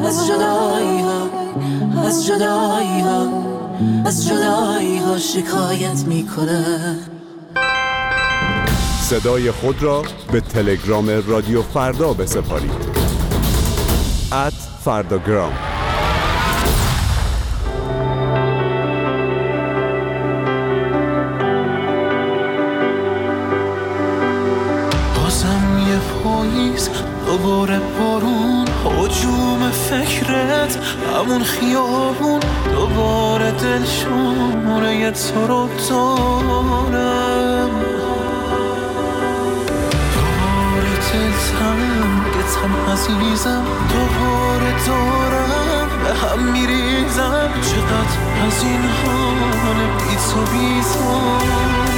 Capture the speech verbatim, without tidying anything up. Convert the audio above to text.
از جدایی ها، از جدایی ها، از جدایی ها شکایت میکنه. صدای خود را به تلگرام رادیو فردا بسپارید. ات فرداگرام. بازم یه پاییز، دوباره بارون، هجوم فکرت، همون خیابون، دوباره دلشونه تو رو دارم، دوباره دلتنگتم عزیزم، دوباره دارم به هم میریزم. چقدر از این حال بی تو بی تو